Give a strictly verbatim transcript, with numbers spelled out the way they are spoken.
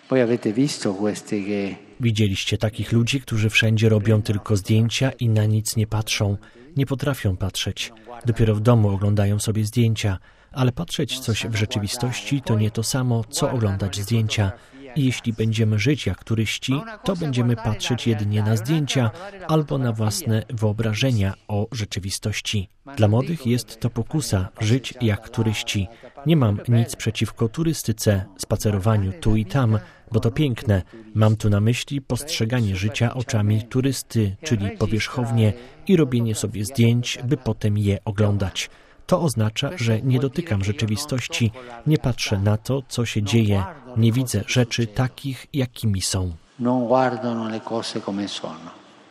Widzieliście takich ludzi, którzy wszędzie robią tylko zdjęcia i na nic nie patrzą. Nie potrafią patrzeć. Dopiero w domu oglądają sobie zdjęcia. Ale patrzeć coś w rzeczywistości to nie to samo, co oglądać zdjęcia. I jeśli będziemy żyć jak turyści, to będziemy patrzeć jedynie na zdjęcia albo na własne wyobrażenia o rzeczywistości. Dla młodych jest to pokusa żyć jak turyści. Nie mam nic przeciwko turystyce, spacerowaniu tu i tam, bo to piękne. Mam tu na myśli postrzeganie życia oczami turysty, czyli powierzchownie i robienie sobie zdjęć, by potem je oglądać. To oznacza, że nie dotykam rzeczywistości, nie patrzę na to, co się dzieje, nie widzę rzeczy takich, jakimi są. Non guardano le cose come sono.